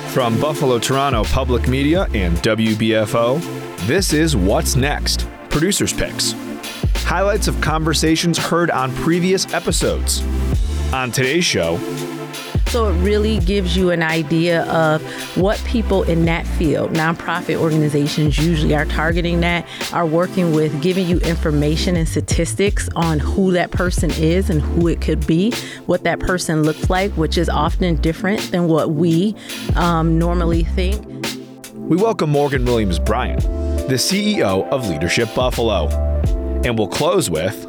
From Buffalo Toronto Public Media and WBFO, this is What's Next, Producer's Picks. Highlights of conversations heard on previous episodes. On today's show, so it really gives you an idea of what people in that field, nonprofit organizations usually are targeting that, are working with, giving you information and statistics on who that person is and who it could be, what that person looks like, which is often different than what we normally think. We welcome Morgan Williams-Bryant, the CEO of Leadership Buffalo. And we'll close with...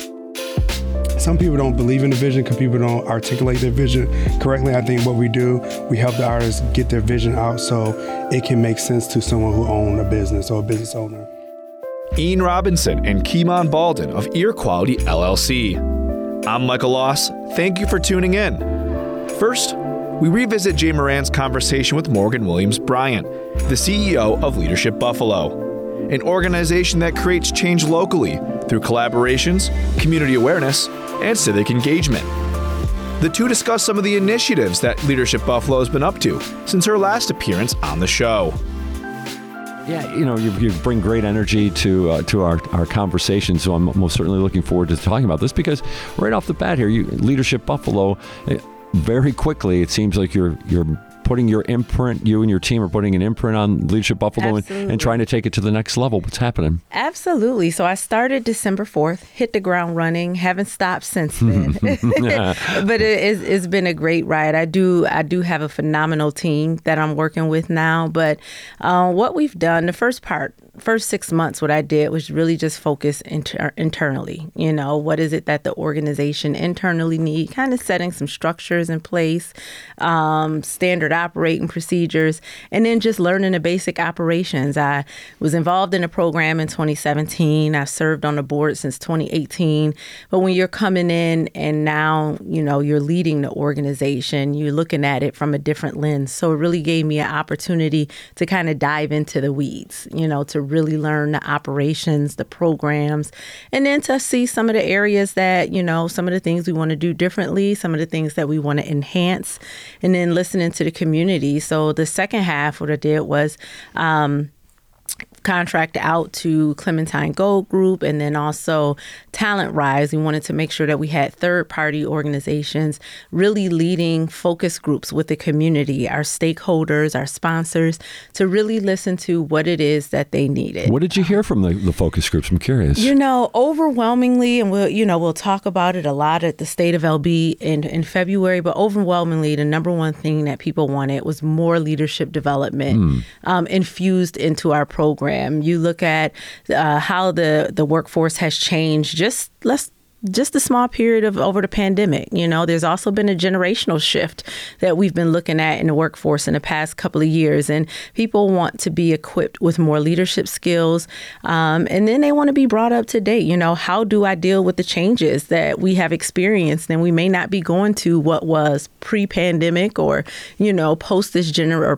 Some people don't believe in the vision because people don't articulate their vision correctly. I think what we do, we help the artists get their vision out so it can make sense to someone who owns a business or a business owner. Ian Robinson and Keemon Baldwin of Ear Quality LLC. I'm Michael Loss. Thank you for tuning in. First, we revisit Jay Moran's conversation with Morgan Williams-Bryant, the CEO of Leadership Buffalo, an organization that creates change locally through collaborations, community awareness, and civic engagement. The two discuss some of the initiatives that Leadership Buffalo has been up to since her last appearance on the show. Yeah, you bring great energy to our conversation, so I'm most certainly looking forward to talking about this because right off the bat here, Leadership Buffalo, very quickly it seems like you're putting your imprint, you and your team are putting an imprint on Leadership Buffalo and trying to take it to the next level. What's happening? Absolutely. So I started December 4th, hit the ground running, haven't stopped since then. But it's been a great ride. I do have a phenomenal team that I'm working with now. But what we've done, the first 6 months, what I did was really just focus internally. What is it that the organization internally need? Kind of setting some structures in place, standard operating procedures, and then just learning the basic operations. I was involved in a program in 2017. I've served on the board since 2018. But when you're coming in and now, you're leading the organization, you're looking at it from a different lens. So it really gave me an opportunity to kind of dive into the weeds, to really learn the operations, the programs, and then to see some of the areas that, some of the things we want to do differently, some of the things that we want to enhance, and then listening to the community. So the second half, what I did was contract out to Clementine Gold Group and then also Talent Rise. We wanted to make sure that we had third-party organizations really leading focus groups with the community, our stakeholders, our sponsors, to really listen to what it is that they needed. What did you hear from the focus groups? I'm curious. Overwhelmingly, and we'll talk about it a lot at the State of LB in February, but overwhelmingly, the number one thing that people wanted was more leadership development infused into our program. You look at how the workforce has changed just a small period of over the pandemic. There's also been a generational shift that we've been looking at in the workforce in the past couple of years. And people want to be equipped with more leadership skills. And then they want to be brought up to date. How do I deal with the changes that we have experienced? And we may not be going to what was pre-pandemic or, post this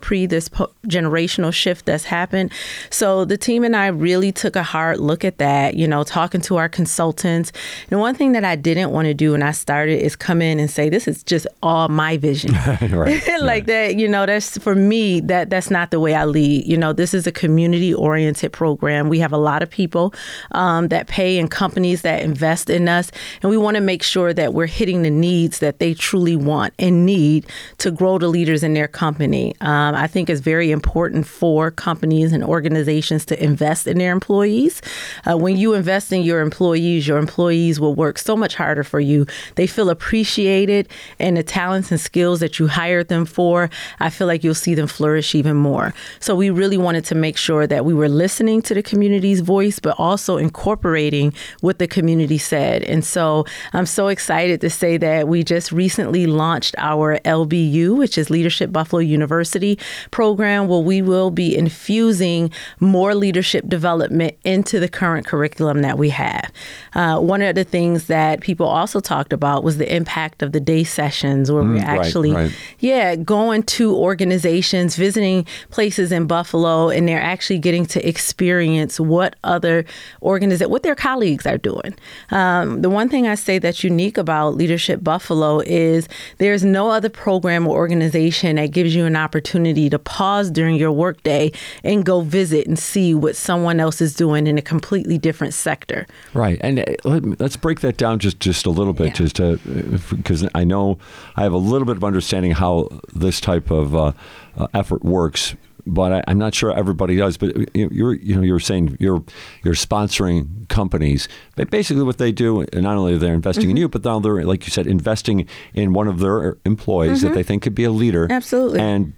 generational shift that's happened. So the team and I really took a hard look at that, talking to our consultants. And one thing that I didn't want to do when I started is come in and say, this is just all my vision. Like that, that's for me, that's not the way I lead. This is a community-oriented program. We have a lot of people that pay and companies that invest in us. And we want to make sure that we're hitting the needs that they truly want and need to grow the leaders in their company. I think it's very important for companies and organizations to invest in their employees. When you invest in your employees will work so much harder for you. They feel appreciated, and the talents and skills that you hired them for, I feel like you'll see them flourish even more. So we really wanted to make sure that we were listening to the community's voice, but also incorporating what the community said. And so I'm so excited to say that we just recently launched our LBU, which is Leadership Buffalo University program, where we will be infusing more leadership development into the current curriculum that we have. One of the things things that people also talked about was the impact of the day sessions where we're actually, going to organizations, visiting places in Buffalo, and they're actually getting to experience what other what their colleagues are doing. The one thing I say that's unique about Leadership Buffalo is there's no other program or organization that gives you an opportunity to pause during your workday and go visit and see what someone else is doing in a completely different sector. Right. And let's break that down just a little bit, because I know I have a little bit of understanding how this type of effort works, but I'm not sure everybody does. But you're saying you're sponsoring companies. But basically, what they do, and not only they're investing in you, but now they're, like you said, investing in one of their employees that they think could be a leader. Absolutely. And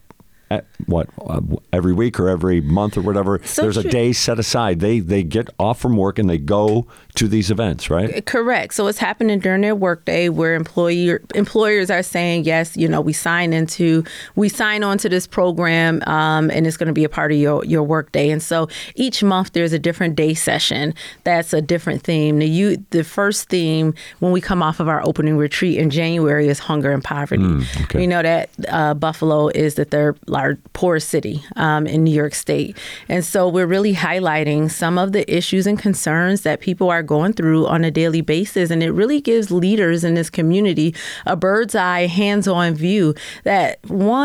every week or every month or whatever, there's a day set aside. They get off from work and they go to these events, right? Correct. So it's happening during their workday where employers are saying, yes, we sign on to this program, and it's going to be a part of your workday. And so each month there's a different day session that's a different theme. The first theme when we come off of our opening retreat in January is hunger and poverty. Okay. We know that Buffalo is the third poorest city in New York State. And so we're really highlighting some of the issues and concerns that people are going through on a daily basis. And it really gives leaders in this community a bird's eye, hands-on view that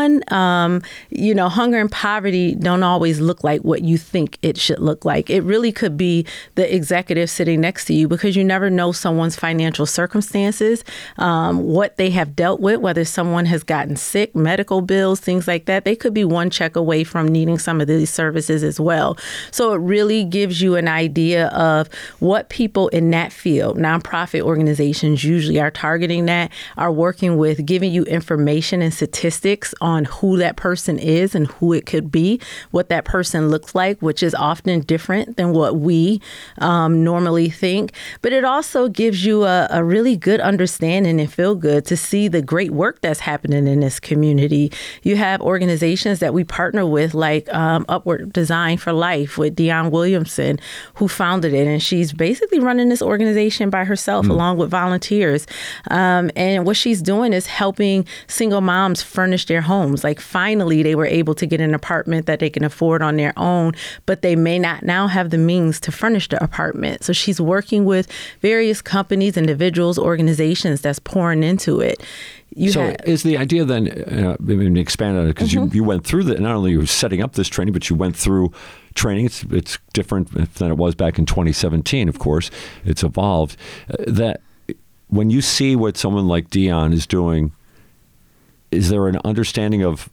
hunger and poverty don't always look like what you think it should look like. It really could be the executive sitting next to you, because you never know someone's financial circumstances, what they have dealt with, whether someone has gotten sick, medical bills, things like that. They could be one check away from needing some of these services as well. So it really gives you an idea of what people in that field, nonprofit organizations usually are targeting that, are working with, giving you information and statistics on who that person is and who it could be, what that person looks like, which is often different than what we normally think. But it also gives you a really good understanding and feel good to see the great work that's happening in this community. You have organizations that we partner with, like Upward Design for Life with Dionne Williamson, who founded it. And she's basically running this organization by herself along with volunteers. And what she's doing is helping single moms furnish their homes. Like finally, they were able to get an apartment that they can afford on their own, but they may not now have the means to furnish the apartment. So she's working with various companies, individuals, organizations that's pouring into it. Is the idea then, expand on it, because you went through that, not only you were setting up this training, but you went through training. It's different than it was back in 2017, of course. It's evolved. That when you see what someone like Dionne is doing, is there an understanding of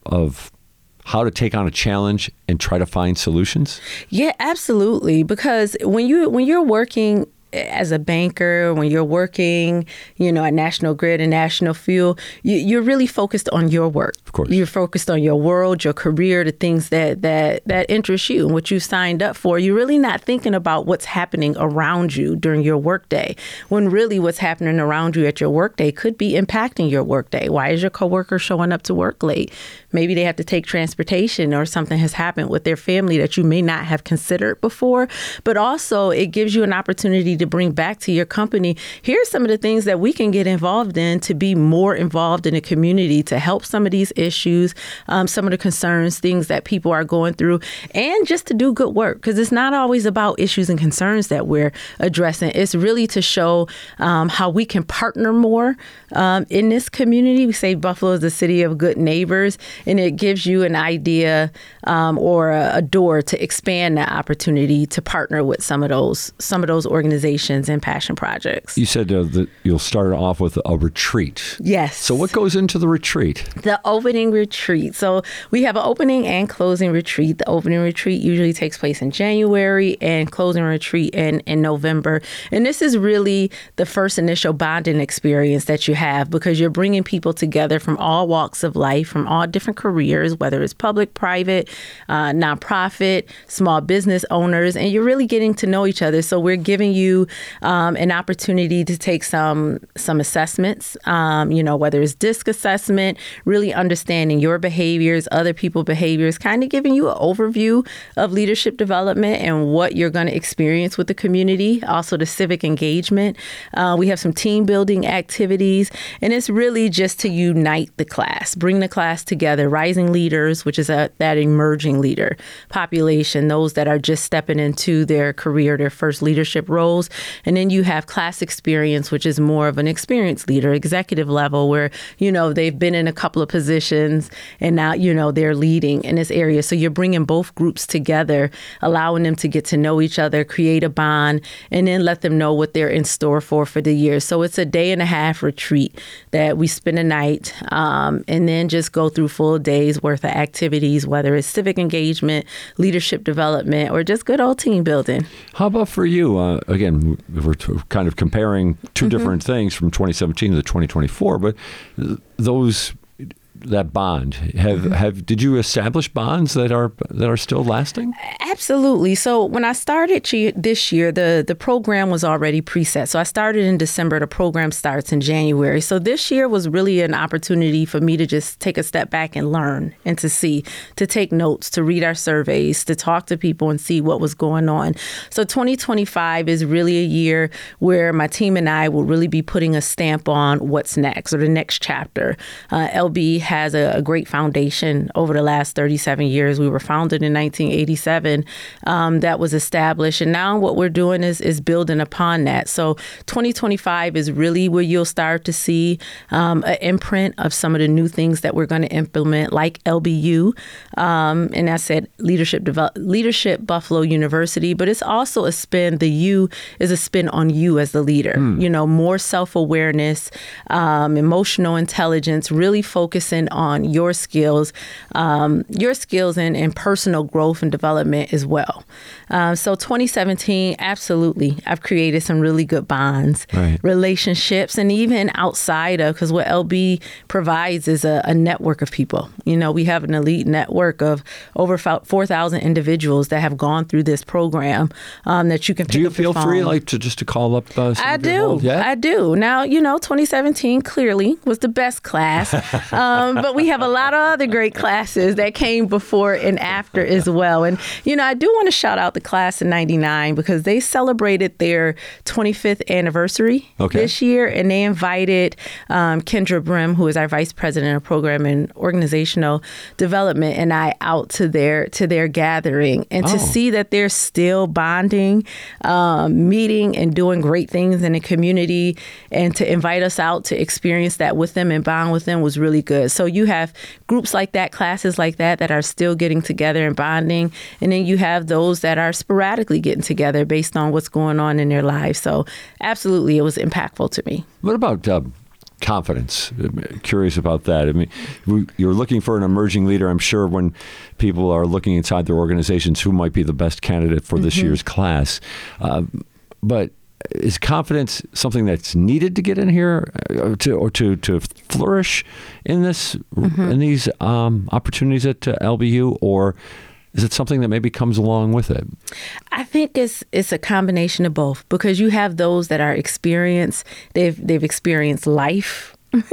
how to take on a challenge and try to find solutions? Yeah, absolutely. Because when you're working as a banker, when you're working, at National Grid and National Fuel, you're really focused on your work. Of course. You're focused on your world, your career, the things that interest you and what you signed up for. You're really not thinking about what's happening around you during your workday, when really what's happening around you at your workday could be impacting your workday. Why is your coworker showing up to work late? Maybe they have to take transportation, or something has happened with their family that you may not have considered before. But also it gives you an opportunity to bring back to your company, here's some of the things that we can get involved in to be more involved in the community, to help some of these issues, some of the concerns, things that people are going through, and just to do good work. Because it's not always about issues and concerns that we're addressing. It's really to show how we can partner more in this community. We say Buffalo is the city of good neighbors, and it gives you an idea or a door to expand that opportunity to partner with some of those organizations and passion projects. You said that you'll start off with a retreat. Yes. So what goes into the retreat? The opening retreat. So we have an opening and closing retreat. The opening retreat usually takes place in January and closing retreat in November. And this is really the first initial bonding experience that you have, because you're bringing people together from all walks of life, from all different careers, whether it's public, private, nonprofit, small business owners, and you're really getting to know each other. So we're giving you an opportunity to take some assessments, whether it's DISC assessment, really understand understanding your behaviors, other people's behaviors, kind of giving you an overview of leadership development and what you're going to experience with the community. Also, the civic engagement. We have some team building activities, and it's really just to unite the class, bring the class together. Rising leaders, which is that emerging leader population, those that are just stepping into their career, their first leadership roles. And then you have class experience, which is more of an experienced leader, executive level, where, they've been in a couple of positions and now, they're leading in this area. So you're bringing both groups together, allowing them to get to know each other, create a bond, and then let them know what they're in store for the year. So it's a 1.5-day retreat that we spend a night and then just go through full days worth of activities, whether it's civic engagement, leadership development, or just good old team building. How about for you? Again, we're kind of comparing two different things from 2017 to 2024, but that bond, did you establish bonds that are still lasting? Absolutely. So when I started this year, the program was already preset. So I started in December. The program starts in January. So this year was really an opportunity for me to just take a step back and learn and to take notes, to read our surveys, to talk to people and see what was going on. So 2025 is really a year where my team and I will really be putting a stamp on what's next, or the next chapter. LB has a great foundation over the last 37 years. We were founded in 1987. That was established. And now what we're doing is building upon that. So 2025 is really where you'll start to see an imprint of some of the new things that we're going to implement, like LBU. And I said Leadership Buffalo University, but it's also a spin. The U is a spin on you as the leader. More self-awareness, emotional intelligence, really focusing on your skills and personal growth and development as well. So 2017, absolutely, I've created some really good bonds, relationships, and even outside of, because what LB provides is a network of people. We have an elite network of over 4,000 individuals that have gone through this program that you can pick up the phone. Do you feel free to call up some I do. Yeah? I do. Now, 2017 clearly was the best class. But we have a lot of other great classes that came before and after as well. And, I do want to shout out the class in 99 because they celebrated their 25th anniversary this year. And they invited Kendra Brim, who is our Vice President of Program and Organizational Development, and I out to their gathering. And to see that they're still bonding, meeting and doing great things in the community, and to invite us out to experience that with them and bond with them was really good. So you have groups like that, classes like that are still getting together and bonding. And then you have those that are sporadically getting together based on what's going on in their lives. So absolutely, it was impactful to me. What about confidence? I'm curious about that. I mean, you're looking for an emerging leader. I'm sure when people are looking inside their organizations, who might be the best candidate for this year's class. But is confidence something that's needed to get in here to flourish in these opportunities at LBU, or is it something that maybe comes along with it? I think it's a combination of both, because you have those that are experienced. They've experienced life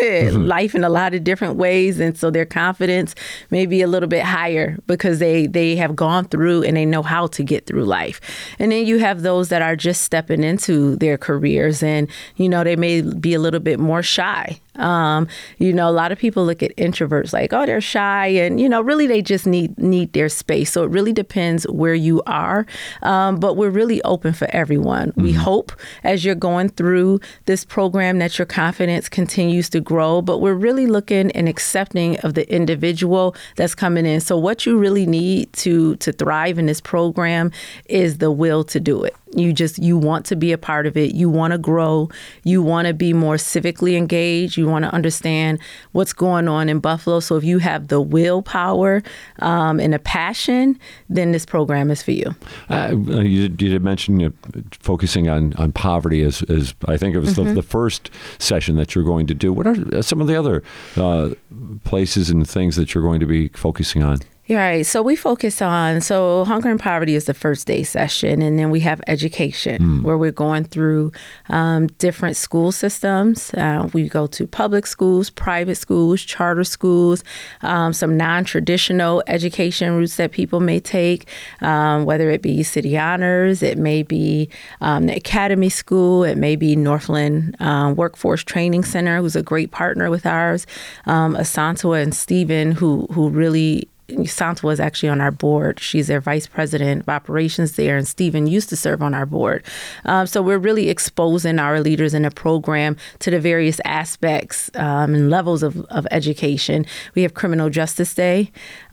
in a lot of different ways, and so their confidence may be a little bit higher because they have gone through and they know how to get through life. And then you have those that are just stepping into their careers, and they may be a little bit more shy. A lot of people look at introverts like, oh, they're shy, and really they just need their space. So it really depends where you are, but we're really open for everyone. We hope as you're going through this program that your confidence continues to grow, but we're really looking and accepting of the individual that's coming in. So what you really need to thrive in this program is the will to do it. You want to be a part of it. You want to grow. You want to be more civically engaged. You want to understand what's going on in Buffalo. So if you have the willpower and a passion, then this program is for you. You did mention focusing on poverty as I think it was the first session that you're going to do. What are some of the other places and things that you're going to be focusing on? Yeah, right. So we focus on, Hunger and Poverty is the first day session, and then we have education where we're going through different school systems. We go to public schools, private schools, charter schools, some non-traditional education routes that people may take, whether it be City Honors, it may be the Academy School, it may be Northland Workforce Training Center, who's a great partner with ours, Asantwa and Stephen, who really, Santa was actually on our board. She's their vice president of operations there, and Stephen used to serve on our board. So we're really exposing our leaders in the program to the various aspects and levels of education. We have Criminal Justice Day.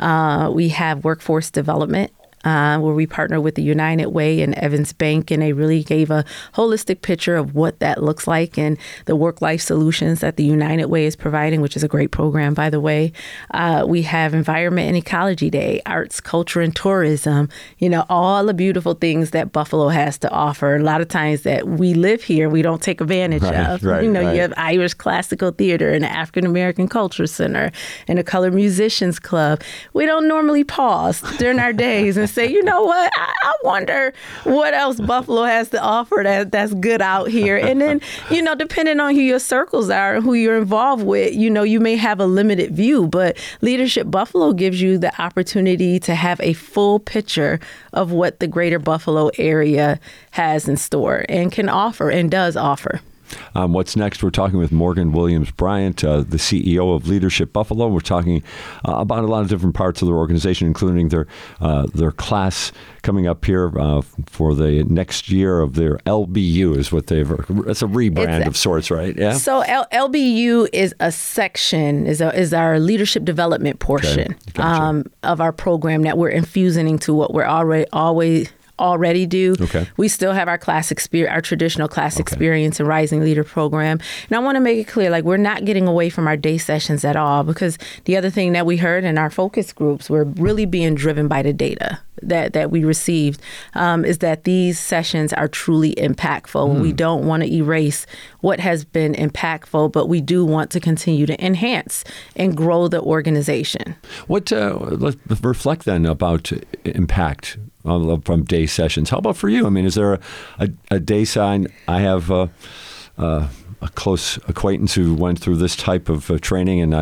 We have Workforce Development, where we partner with the United Way and Evans Bank, and they really gave a holistic picture of what that looks like and the work-life solutions that the United Way is providing, which is a great program, by the way. We have Environment and Ecology Day, Arts, Culture, and Tourism, all the beautiful things that Buffalo has to offer. A lot of times that we live here, we don't take advantage of. Right. You have Irish Classical Theater and the African American Culture Center and the Colored Musicians Club. We don't normally pause during our days and say, you know what, I wonder what else Buffalo has to offer that's good out here. And then, depending on who your circles are and who you're involved with, you may have a limited view, but Leadership Buffalo gives you the opportunity to have a full picture of what the greater Buffalo area has in store and can offer and does offer. What's next? We're talking with Morgan Williams-Bryant, the CEO of Leadership Buffalo. We're talking about a lot of different parts of their organization, including their class coming up here for the next year of their LBU is what it's a rebrand of sorts, right? Yeah. So LBU is a section, is our leadership development portion of our program that we're infusing into what we're already do. Okay. We still have our our traditional class experience and Rising Leader program. And I want to make it clear, we're not getting away from our day sessions at all, because the other thing that we heard in our focus groups, we're really being driven by the data that we received, is that these sessions are truly impactful. We don't want to erase what has been impactful, but we do want to continue to enhance and grow the organization. Let's reflect then about impact from day sessions. How about for you? I mean, is there a day sign? I have a close acquaintance who went through this type of training, and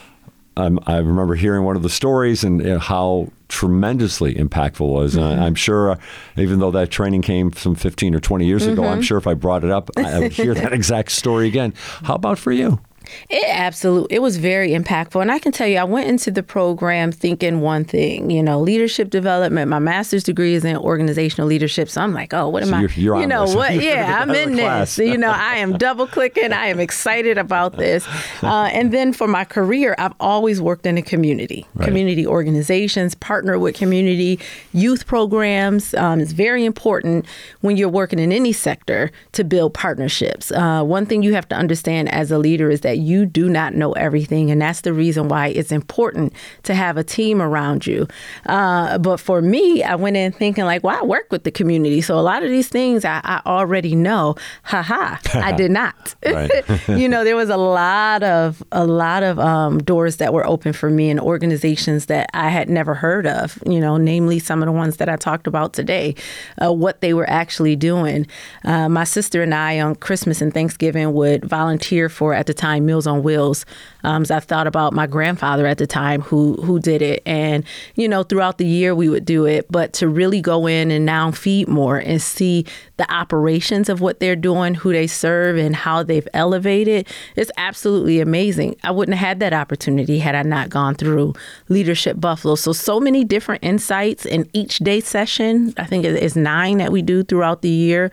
I remember hearing one of the stories and how tremendously impactful it was. And I'm sure, even though that training came some 15 or 20 years ago, I'm sure if I brought it up, I would hear that exact story again. How about for you? It was very impactful. And I can tell you, I went into the program thinking one thing, leadership development. My master's degree is in organizational leadership. So I'm like, what am I? You're on this. What? Yeah, I'm in this. I am double clicking. I am excited about this. And then for my career, I've always worked in the community, community organizations, partner with community youth programs. It's very important when you're working in any sector to build partnerships. One thing you have to understand as a leader is that you do not know everything, and that's the reason why it's important to have a team around you. But for me, I went in thinking I work with the community, so a lot of these things I already know. I did not. There was a lot of doors that were open for me in organizations that I had never heard of. Namely some of the ones that I talked about today, what they were actually doing. My sister and I on Christmas and Thanksgiving would volunteer for, at the time, Meals on Wheels. So I thought about my grandfather at the time who did it. And, throughout the year we would do it. But to really go in and now Feed More and see the operations of what they're doing, who they serve, and how they've elevated, it's absolutely amazing. I wouldn't have had that opportunity had I not gone through Leadership Buffalo. So many different insights in each day session. I think it's 9 that we do throughout the year,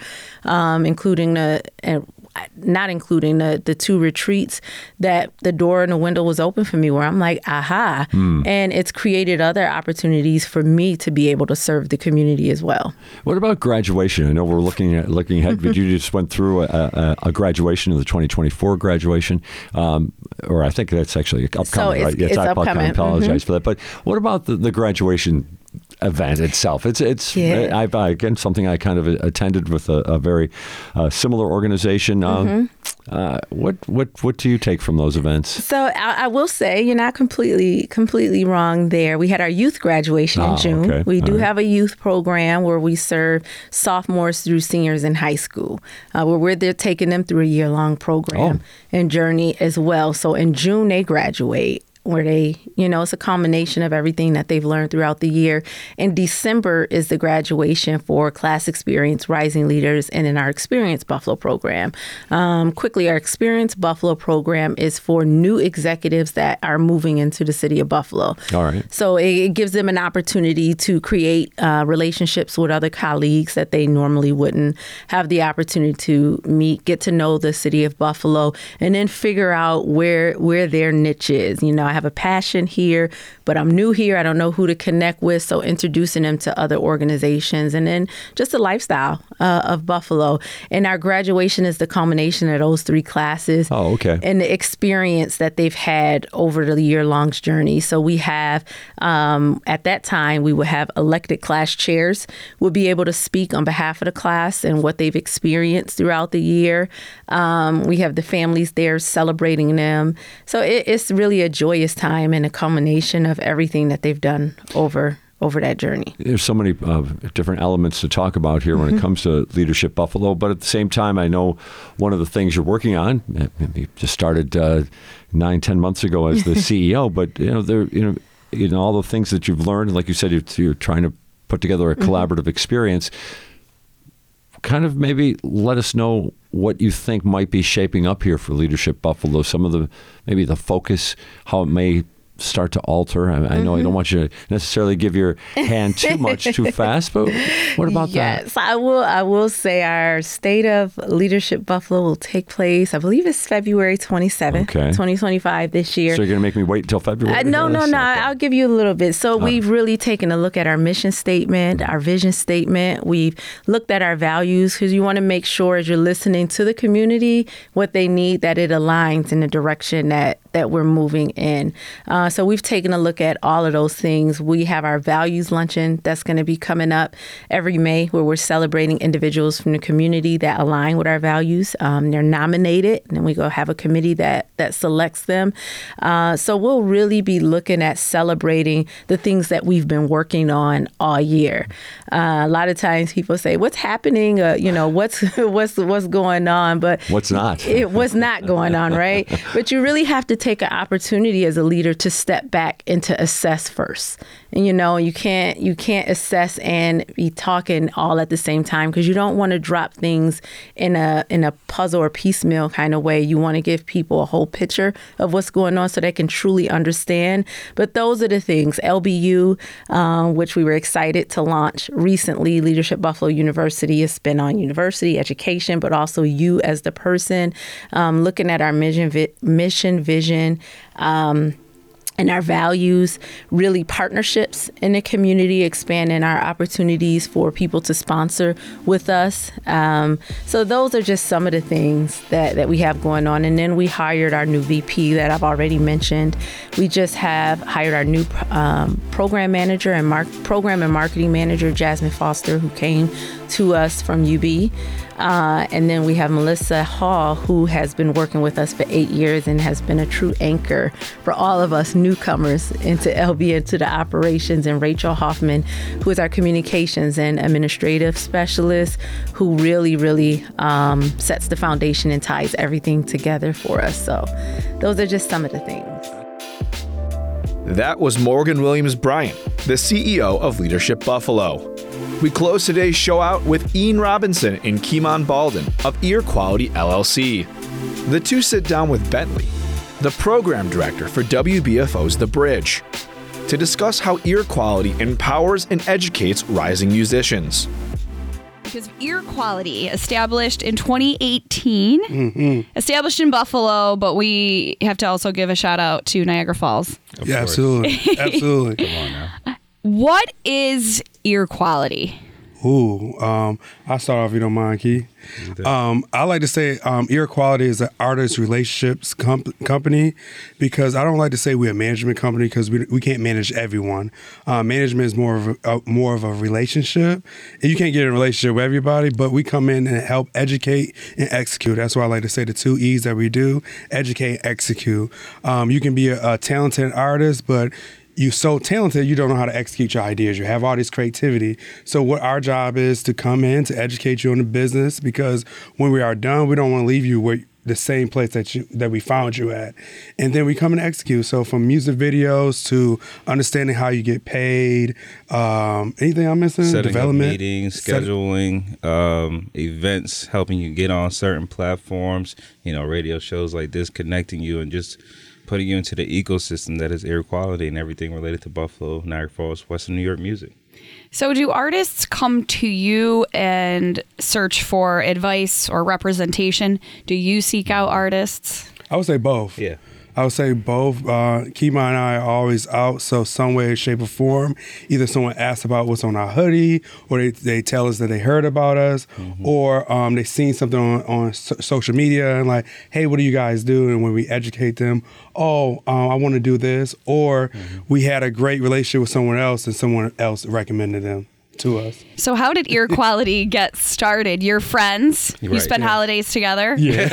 not including the 2 retreats that the door and the window was open for me, where I'm like, aha. And it's created other opportunities for me to be able to serve the community as well. What about graduation? I know we're looking ahead, but you just went through a graduation of the 2024 graduation, or I think that's actually upcoming, right? It's upcoming. I apologize for that. But what about the graduation event itself. It's Yeah. again, something I kind of attended with a very similar organization. What do you take from those events? So I will say you're not completely wrong there. We had our youth graduation in June. Okay. We All do right. have a youth program where we serve sophomores through seniors in high school, where we're there taking them through a year-long program and journey as well. So in June, they graduate, where they, it's a combination of everything that they've learned throughout the year. In December is the graduation for Class Experience Rising Leaders and in our Experience Buffalo program. Quickly, our Experience Buffalo program is for new executives that are moving into the city of Buffalo. All right. So it gives them an opportunity to create relationships with other colleagues that they normally wouldn't have the opportunity to meet, get to know the city of Buffalo, and then figure out where their niche is. I have a passion here, but I'm new here. I don't know who to connect with. So introducing them to other organizations, and then just the lifestyle of Buffalo. And our graduation is the culmination of those 3 classes. Oh, okay. And the experience that they've had over the year-long journey. So we have, at that time, we would have elected class chairs would be able to speak on behalf of the class and what they've experienced throughout the year. We have the families there celebrating them. So it's really a joyous time and a culmination of everything that they've done over that journey. There's so many different elements to talk about here when it comes to Leadership Buffalo, but at the same time, I know one of the things you're working on, you just started 9-10 months ago as the CEO, but all the things that you've learned, like you said, you're trying to put together a collaborative experience. Kind of maybe let us know what you think might be shaping up here for Leadership Buffalo, some of maybe the focus, how it may start to alter. I know I don't want you to necessarily give your hand too much too fast, but what about that? Yes, I will say our State of Leadership Buffalo will take place, I believe it's February 27th, 2025 this year. So you're going to make me wait until February? No. I'll give you a little bit. So we've really taken a look at our mission statement, our vision statement. We've looked at our values, because you want to make sure as you're listening to the community, what they need, that it aligns in the direction that we're moving in. So we've taken a look at all of those things. We have our values luncheon that's going to be coming up every May, where we're celebrating individuals from the community that align with our values. They're nominated, and then we go have a committee that selects them. So we'll really be looking at celebrating the things that we've been working on all year. A lot of times people say, "What's happening? What's going on?" But what's not? It was not going on, right? But you really have to take an opportunity as a leader to step back and to assess first. And you can't assess and be talking all at the same time, because you don't want to drop things in a puzzle or piecemeal kind of way. You want to give people a whole picture of what's going on so they can truly understand. But those are the things. LBU, which we were excited to launch recently, Leadership Buffalo University, is spin on university education, but also you as the person, looking at our mission, vision, and our values, really partnerships in the community, expanding our opportunities for people to sponsor with us. So those are just some of the things that we have going on. And then we hired our new VP that I've already mentioned. We just have hired our new program manager and program and marketing manager, Jasmine Foster, who came to us from UB. And then we have Melissa Hall, who has been working with us for 8 years and has been a true anchor for all of us newcomers into LB, into the operations, and Rachel Hoffman, who is our communications and administrative specialist, who really, really sets the foundation and ties everything together for us. So those are just some of the things. That was Morgan Williams-Bryant, the CEO of Leadership Buffalo. We close today's show out with Ian Robinson and Kimon Baldwin of Ear Quality LLC. The two sit down with Bentley, the program director for WBFO's The Bridge, to discuss how ear quality empowers and educates rising musicians. Because Ear Quality, established in 2018, established in Buffalo, but we have to also give a shout out to Niagara Falls. Yeah, absolutely. Absolutely. Come on now. What is Ear Quality? I'll start off if you don't mind, Key. I like to say Ear Quality is an artist relationships company, because I don't like to say we're a management company, because we can't manage everyone. Management is more of a relationship, and you can't get in a relationship with everybody, but we come in and help educate and execute. That's why I like to say the 2 E's that we do: educate, execute. You can be a talented artist, but you're so talented, you don't know how to execute your ideas. You have all this creativity. So what our job is to come in to educate you on the business, because when we are done, we don't want to leave you where the same place that we found you at. And then we come and execute. So from music videos to understanding how you get paid, anything I'm missing? Setting Development, up meetings, scheduling, events, helping you get on certain platforms, radio shows like this, connecting you and just putting you into the ecosystem that is Ear Quality and everything related to Buffalo, Niagara Falls, Western New York music. So do artists come to you and search for advice or representation? Do you seek out artists? I would say both. Yeah. I would say both. Kima and I are always out, so some way, shape, or form, either someone asks about what's on our hoodie, or they tell us that they heard about us, or they seen something on social media and like, hey, what do you guys do? And when we educate them, I want to do this, or we had a great relationship with someone else and someone else recommended them to us. So how did Ear Quality get started? You're friends. You Right, spend yeah. holidays together. Yeah.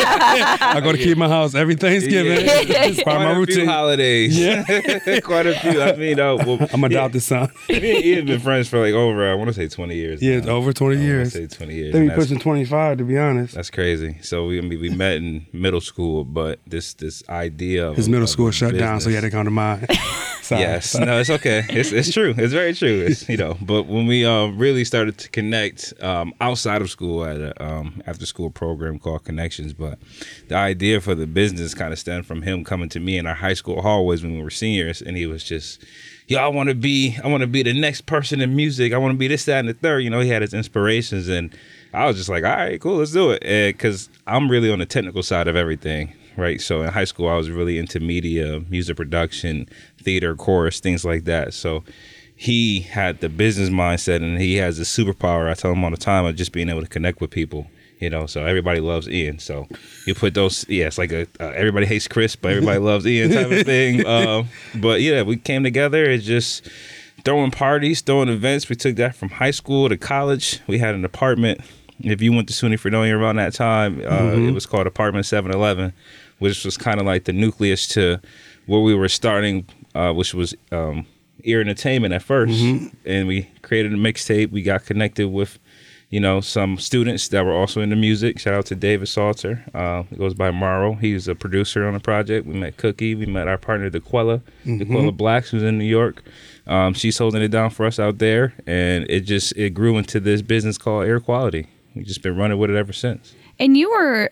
I go to keep my house every Thanksgiving. It's part of my Quite a few routine. holidays. Yeah. Quite a few. I mean, I'm adopted son. Me and Ian been friends for like over, I want to say 20 years. Yeah, it's now. over 20 I wanna years. say 20 years. They be and that's- pushing 25, to be honest. That's crazy. So we met in middle school, but this idea of His middle of school shut down, so he had to business- come to mine. Sorry. Yes, no, it's okay. It's true. It's very true. It's, but when we really started to connect outside of school at a after school program called Connections, but the idea for the business kind of stemmed from him coming to me in our high school hallways when we were seniors, and he was just, I want to be the next person in music. I want to be this, that, and the third. He had his inspirations, and I was just like, all right, cool, let's do it. Because I'm really on the technical side of everything. Right. So in high school, I was really into media, music production, theater, chorus, things like that. So he had the business mindset, and he has the superpower. I tell him all the time of just being able to connect with people. So everybody loves Ian. So you put those, it's like everybody hates Chris, but everybody loves Ian type of thing. But yeah, we came together. It's just throwing parties, throwing events. We took that from high school to college. We had an apartment. If you went to SUNY Fredonia around that time, it was called Apartment 711, which was kind of like the nucleus to where we were starting, which was Ear Entertainment at first. And we created a mixtape. We got connected with, some students that were also into music. Shout out to David Salter. He goes by Morrow. He's a producer on the project. We met Cookie. We met our partner, DeQuella Blacks, who's in New York. She's holding it down for us out there. And it grew into this business called Ear Quality. We've just been running with it ever since. And you were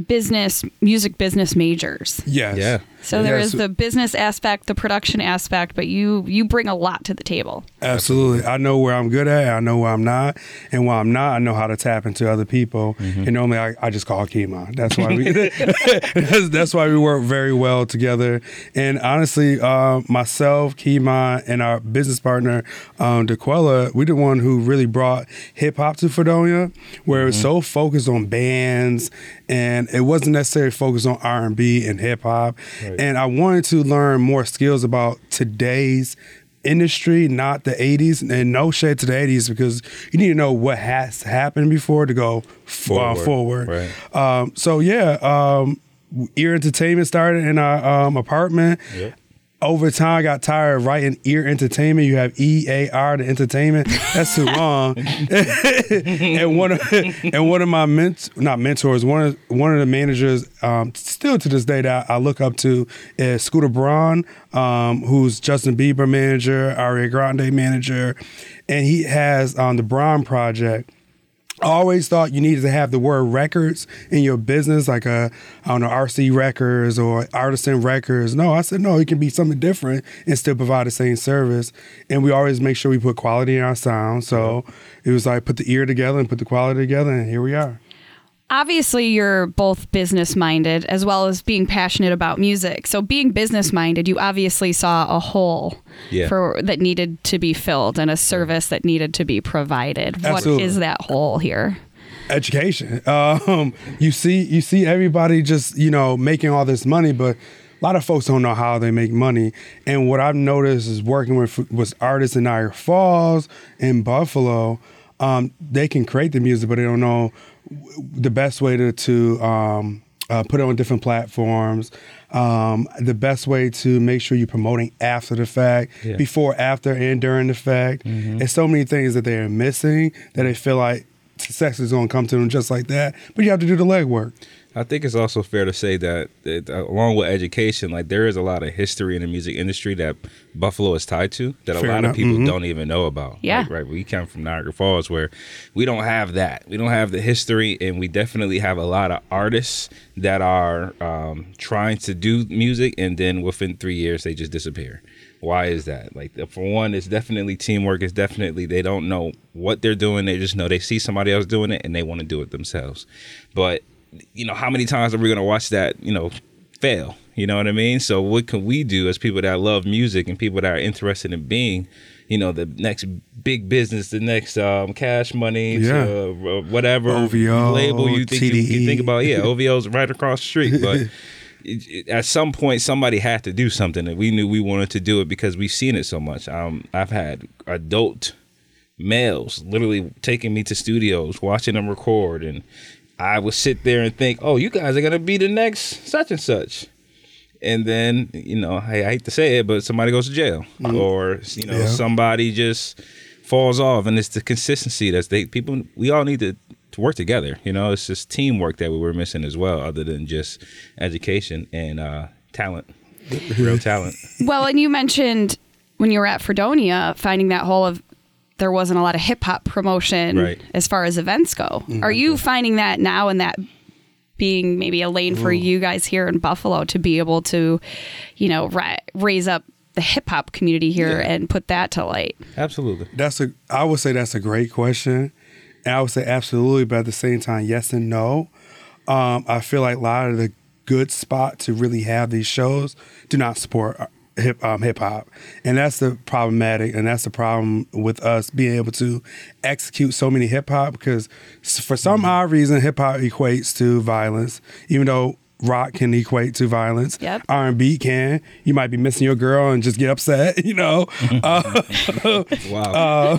music business majors. Yes. Yeah. So there is the business aspect, the production aspect, but you bring a lot to the table. Absolutely. I know where I'm good at. I know where I'm not. And while I'm not, I know how to tap into other people. And normally I just call Kima. That's why that's why we work very well together. And honestly, myself, Kima, and our business partner, DeQuella, we're the one who really brought hip hop to Fredonia, where it was so focused on bands, and it wasn't necessarily focused on R&B and hip hop. Right. And I wanted to learn more skills about today's industry, not the 80s, and no shade to the 80s, because you need to know what has happened before to go forward. Right. Ear Entertainment started in our apartment. Yep. Over time, I got tired of writing Ear Entertainment. You have EAR, the entertainment. That's too long. and one of my mentors, one of the managers, still to this day that I look up to, is Scooter Braun, who's Justin Bieber manager, Ariana Grande manager, and he has the Braun Project. I always thought you needed to have the word records in your business, like RC Records or Artisan Records. No, I said, no, it can be something different and still provide the same service. And we always make sure we put quality in our sound. So it was like put the ear together and put the quality together, and here we are. Obviously, you're both business-minded as well as being passionate about music. So being business-minded, you obviously saw a hole that needed to be filled and a service that needed to be provided. Absolutely. What is that hole here? Education. You see everybody just, making all this money, but a lot of folks don't know how they make money. And what I've noticed is working with artists in Niagara Falls, in Buffalo, they can create the music, but they don't know the best way to put it on different platforms, the best way to make sure you're promoting after the fact, before, after, and during the fact. There's so many things that they're missing that they feel like success is going to come to them just like that, but you have to do the legwork. I think it's also fair to say that along with education, like there is a lot of history in the music industry that Buffalo is tied to that Fair a lot enough. of people don't even know about. Yeah. Right. We come from Niagara Falls where we don't have that. We don't have the history, and we definitely have a lot of artists that are trying to do music, and then within 3 years they just disappear. Why is that? Like, for one, it's definitely teamwork. It's definitely they don't know what they're doing. They just know they see somebody else doing it and they want to do it themselves. But how many times are we going to watch that, fail? You know what I mean? So what can we do as people that love music and people that are interested in being, the next big business, the next Cash Money, whatever OVO, label you think TDE. you think about? Yeah, OVO's right across the street. But at some point, somebody had to do something, and we knew we wanted to do it because we've seen it so much. I've had adult males literally taking me to studios, watching them record, and I would sit there and think, oh, you guys are going to be the next such and such. And then, I hate to say it, but somebody goes to jail or, somebody just falls off. And it's the consistency we all need to work together. It's just teamwork that we were missing as well, other than just education and talent, real talent. Well, and you mentioned when you were at Fredonia, finding that hole of there wasn't a lot of hip hop promotion as far as events go. Are you finding that now, and that being maybe a lane for you guys here in Buffalo to be able to, raise up the hip hop community here and put that to light? Absolutely. I would say that's a great question. And I would say absolutely, but at the same time, yes and no. I feel like a lot of the good spot to really have these shows do not support hip hop, and that's the problematic, and that's the problem with us being able to execute so many hip hop, because for some odd reason hip hop equates to violence, even though rock can equate to violence. Yep. R&B can. You might be missing your girl and just get upset, Wow.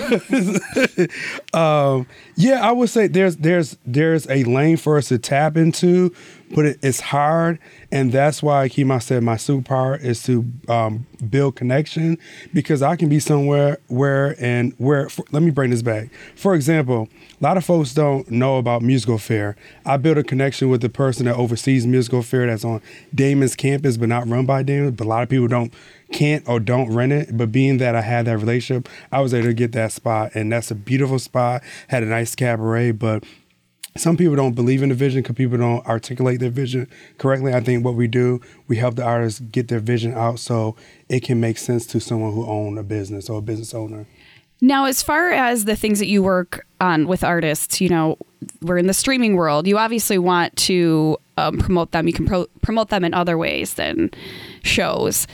I would say there's a lane for us to tap into, but it's hard, and that's why Kima said my superpower is to build connection, because I can be somewhere where let me bring this back. For example, a lot of folks don't know about Musical Fair. I built a connection with the person that oversees Musical Fair that's on Damon's campus, but not run by Damon. But a lot of people can't or don't rent it. But being that I had that relationship, I was able to get that spot, and that's a beautiful spot. Had a nice cabaret, but some people don't believe in the vision because people don't articulate their vision correctly. I think what we do, we help the artists get their vision out so it can make sense to someone who owns a business or a business owner. Now, as far as the things that you work on with artists, we're in the streaming world. You obviously want to promote them. You can promote them in other ways than shows.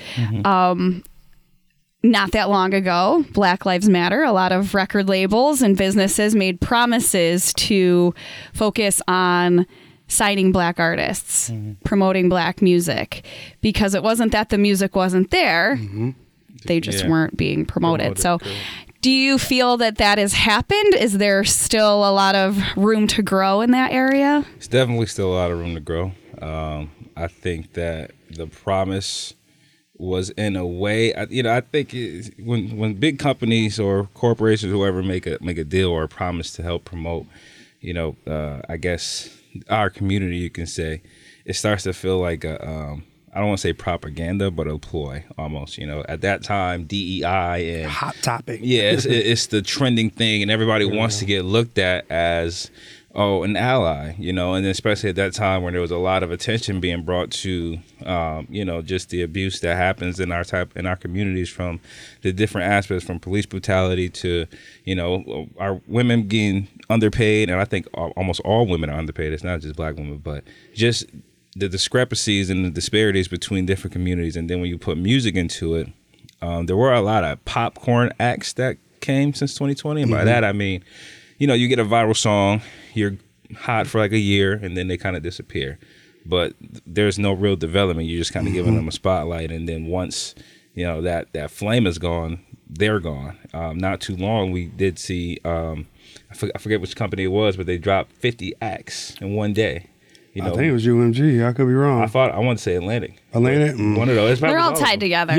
Not that long ago, Black Lives Matter, a lot of record labels and businesses made promises to focus on signing Black artists, promoting Black music, because it wasn't that the music wasn't there. They just weren't being promoted. So do you feel that has happened? Is there still a lot of room to grow in that area? It's definitely still a lot of room to grow. I think that the promise was, in a way, I think when big companies or corporations, whoever, make a deal or a promise to help promote, I guess our community, you can say, it starts to feel like I don't want to say propaganda, but a ploy almost. At that time, DEI and hot topic. Yeah, it's the trending thing, and everybody wants to get looked at as an ally, and especially at that time when there was a lot of attention being brought to, just the abuse that happens in our communities, from the different aspects, from police brutality to, our women getting underpaid. And I think almost all women are underpaid. It's not just black women, but just the discrepancies and the disparities between different communities. And then when you put music into it, there were a lot of popcorn acts that came since 2020. And by that, I mean, you get a viral song, you're hot for like a year, and then they kind of disappear. But there's no real development. You're just kind of giving them a spotlight. And then once, that flame is gone, they're gone. Not too long, we did see, I forget which company it was, but they dropped 50 acts in one day. I think it was UMG. I could be wrong. I want to say Atlantic. Atlantic? One of those. They're all tied together.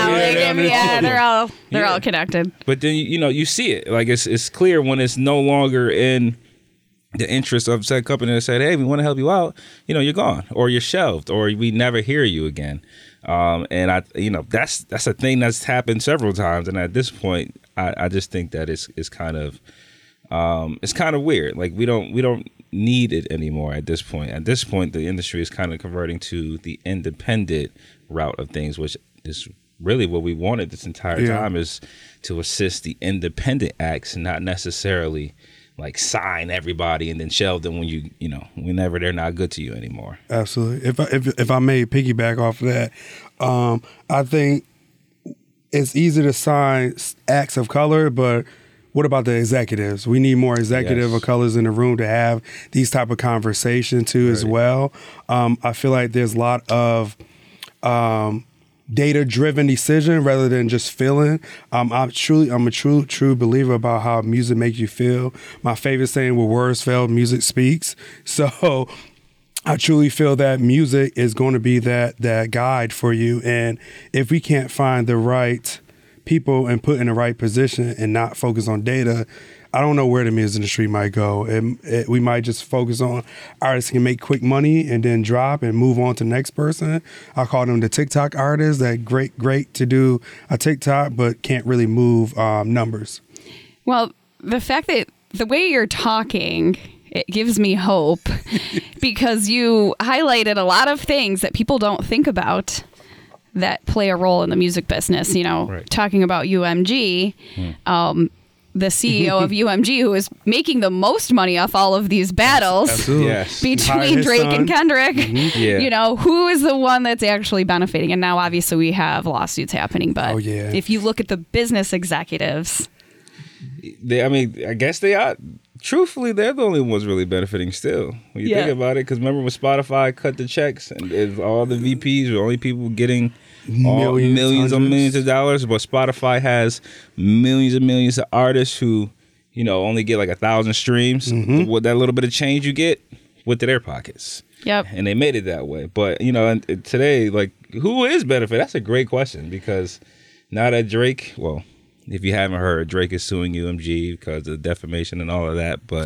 They're all connected. But then you see it. Like it's clear when it's no longer in the interest of said company that said, hey, we want to help you out. You're gone, or you're shelved, or we never hear you again. And that's a thing that's happened several times. And at this point, I just think that it's kind of weird. Like we don't need it anymore at this point. At this point, the industry is kind of converting to the independent route of things, which is really what we wanted this entire time, is to assist the independent acts, not necessarily like sign everybody and then shelve them when whenever they're not good to you anymore. Absolutely. If I may piggyback off of that, I think it's easy to sign acts of color, but what about the executives? We need more executive of colors in the room to have these type of conversations too, as well. I feel like there's a lot of data-driven decision rather than just feeling. I'm a true believer about how music makes you feel. My favorite saying, where words fail, music speaks. So I truly feel that music is going to be that guide for you. And if we can't find the right people and put in the right position and not focus on data, I don't know where the music industry might go. We might just focus on artists can make quick money and then drop and move on to the next person. I call them the TikTok artists, that great to do a TikTok but can't really move numbers. Well, the fact that the way you're talking, it gives me hope because you highlighted a lot of things that people don't think about that play a role in the music business. Talking about UMG, the CEO of UMG, who is making the most money off all of these battles between Drake and Kendrick. Who is the one that's actually benefiting? And now obviously we have lawsuits happening, but if you look at the business executives, I guess they are. Truthfully, they're the only ones really benefiting still. When you think about it, because remember when Spotify cut the checks and all the VPs were only people getting millions of dollars, but Spotify has millions and millions of artists who, only get like 1,000 streams. With that little bit of change you get, went to their pockets. Yep. And they made it that way. But, today, like, who is benefit? That's a great question, because now that Drake, well, if you haven't heard, Drake is suing UMG because of defamation and all of that. But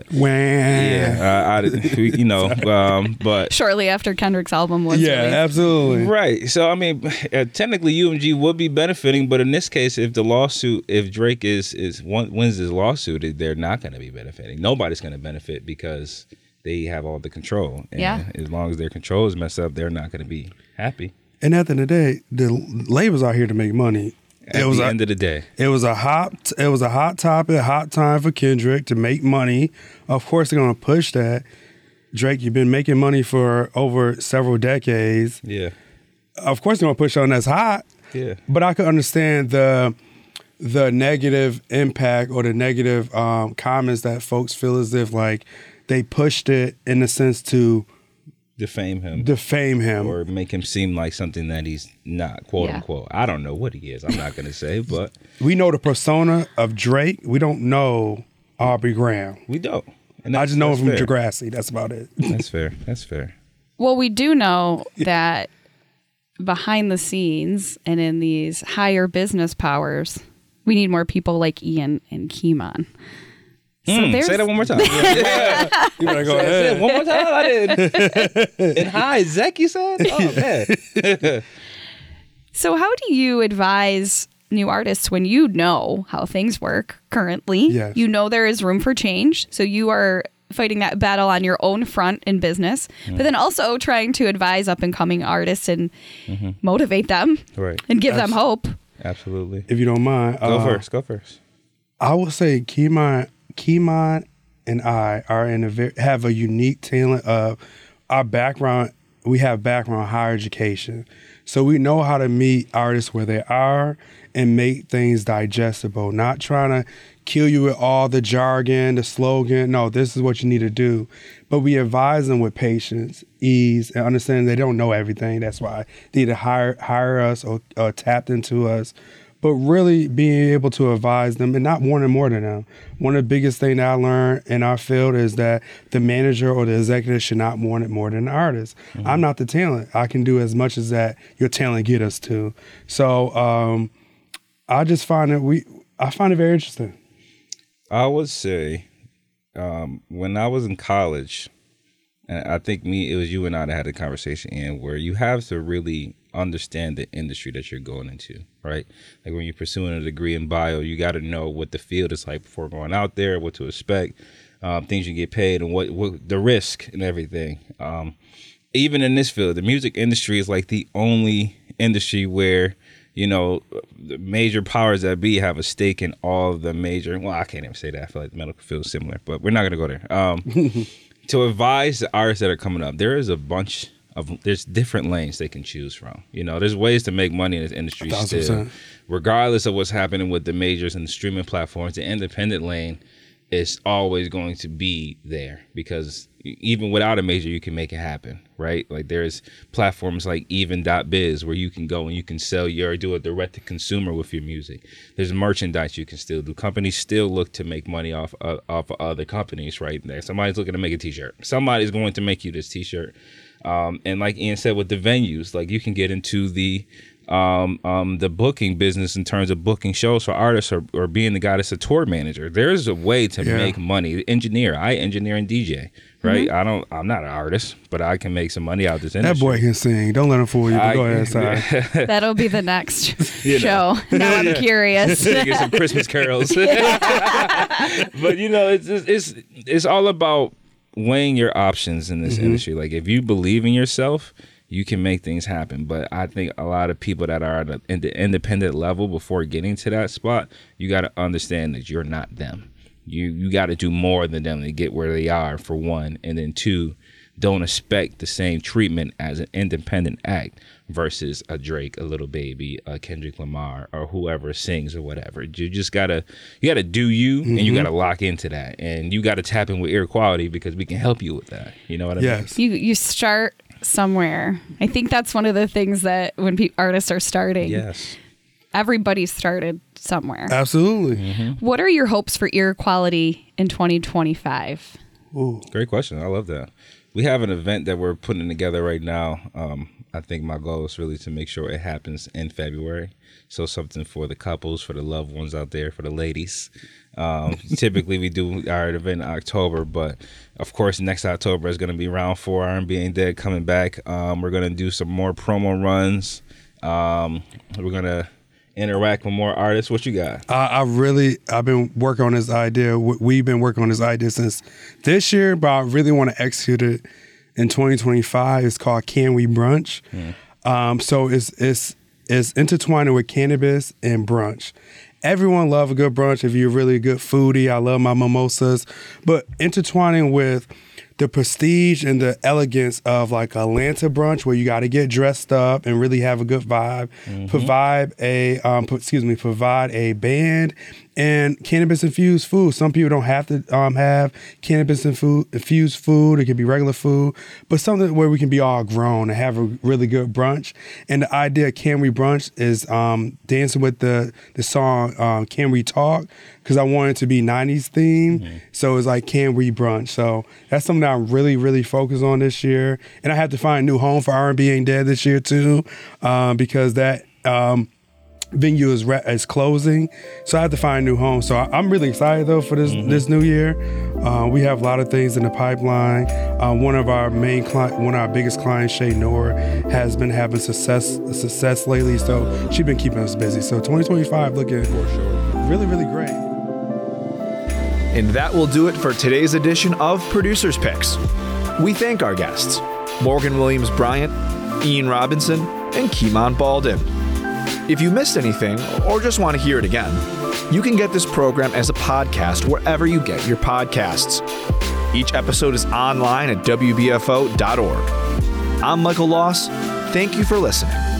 but shortly after Kendrick's album was released. Absolutely right. So technically UMG would be benefiting, but in this case, if Drake wins this lawsuit, they're not going to be benefiting. Nobody's going to benefit because they have all the control. And as long as their control is messed up, they're not going to be happy. And at the end of the day, the labels are here to make money. At the end of the day, it was a hot topic, hot time for Kendrick to make money. Of course, they're going to push that. Drake, you've been making money for over several decades. Yeah. Of course, they're going to push on that's hot. Yeah. But I could understand the negative impact or the negative comments that folks feel as if like they pushed it in the sense to defame him or make him seem like something that he's not, quote unquote. I don't know what he is. I'm not going to say, but we know the persona of Drake. We don't know Aubrey Graham. We don't. And I just know him from Degrassi. That's about it. That's fair. Well, we do know that behind the scenes and in these higher business powers, we need more people like Ian and Kimon. So say that one more time. You better go ahead. One more time. I did. And hi, Zach, you said? Oh, man. So how do you advise new artists when you know how things work currently? Yes. You know there is room for change. So you are fighting that battle on your own front in business, but then also trying to advise up and coming artists and motivate them and give them hope. Absolutely. If you don't mind. Go first. I would say Kimon and I are have a unique talent of our background. We have background higher education. So we know how to meet artists where they are and make things digestible, not trying to kill you with all the jargon, the slogan. No, this is what you need to do. But we advise them with patience, ease, and understanding they don't know everything. That's why they either hire us or tap into us. But really being able to advise them and not wanting more than them. One of the biggest things that I learned in our field is that the manager or the executive should not want it more than the artist. I'm not the talent. I can do as much as that your talent get us to. So I just find I find it very interesting. I would say when I was in college, and I think it was you and I that had a conversation, Ian, where you have to really understand the industry that you're going into, right? Like when you're pursuing a degree in bio, you got to know what the field is like before going out there, what to expect, things you get paid, and what the risk and everything. Even in this field, the music industry is like the only industry where, you know, the major powers that be have a stake in all of the major. Well, I can't even say that. I feel like the medical field is similar, but we're not going to go there. To advise the artists that are coming up, there's different lanes they can choose from. You know, there's ways to make money in this industry 1,000%. still. Regardless of what's happening with the majors and the streaming platforms, the independent lane is always going to be there because even without a major, you can make it happen, right? Like there's platforms like even.biz where you can go and you can sell do a direct to consumer with your music. There's merchandise you can still do. Companies still look to make money off of other companies, right? There, somebody's looking to make a t-shirt. Somebody's going to make you this t-shirt. And like Ian said, with the venues, like you can get into the booking business in terms of booking shows for artists or being the guy that's a tour manager. There's a way to make money. I engineer and DJ, right? I'm not an artist, but I can make some money out of this industry. That boy can sing. Don't let him fool you. Go ahead, Si. That'll be the next show. Now I'm curious. Get some Christmas carols. But you know, it's all about weighing your options in this industry. Like if you believe in yourself, you can make things happen. But I think a lot of people that are at the independent level before getting to that spot, you got to understand that you're not them. You got to do more than them to get where they are, for one. And then two, don't expect the same treatment as an independent act versus a Drake, a Lil Baby, a Kendrick Lamar, or whoever sings or whatever. You just you gotta do you, and you gotta lock into that. And you gotta tap in with Ear Quality because we can help you with that. You know what I mean? You start somewhere. I think that's one of the things that when artists are starting, everybody started somewhere. Absolutely. What are your hopes for Ear Quality in 2025? Ooh. Great question. I love that. We have an event that we're putting together right now. I think my goal is really to make sure it happens in February. So something for the couples, for the loved ones out there, for the ladies. Typically we do our event in October, but of course next October is going to be round 4 R&B Ain't Dead coming back. We're going to do some more promo runs. We're going to interact with more artists. What you got? I've been working on this idea. We've been working on this idea since this year, but I really want to execute it in 2025. It's called Can We Brunch? So it's intertwining with cannabis and brunch. Everyone loves a good brunch. If you're really a good foodie, I love my mimosas. But intertwining with the prestige and the elegance of like Atlanta brunch, where you got to get dressed up and really have a good vibe. Provide a band and cannabis infused food. Some people don't have to have cannabis infused food. It could be regular food, but something where we can be all grown and have a really good brunch. And the idea of Can We Brunch is dancing with the song Can We Talk, because I want it to be 90s themed. So it's like Can We Brunch. So that's something that I'm really, really focused on this year. And I have to find a new home for R&B Ain't Dead this year too, because that venue is closing. So I have to find a new home. So I'm really excited though for this new year. We have a lot of things in the pipeline. One of our biggest clients, Shay Noor, has been having success lately. So she's been keeping us busy. So 2025 looking really, really great. And that will do it for today's edition of Producers Picks. We thank our guests, Morgan Williams Bryant, Ian Robinson, and Kimon Baldwin. If you missed anything or just want to hear it again, you can get this program as a podcast wherever you get your podcasts. Each episode is online at WBFO.org. I'm Michael Loss. Thank you for listening.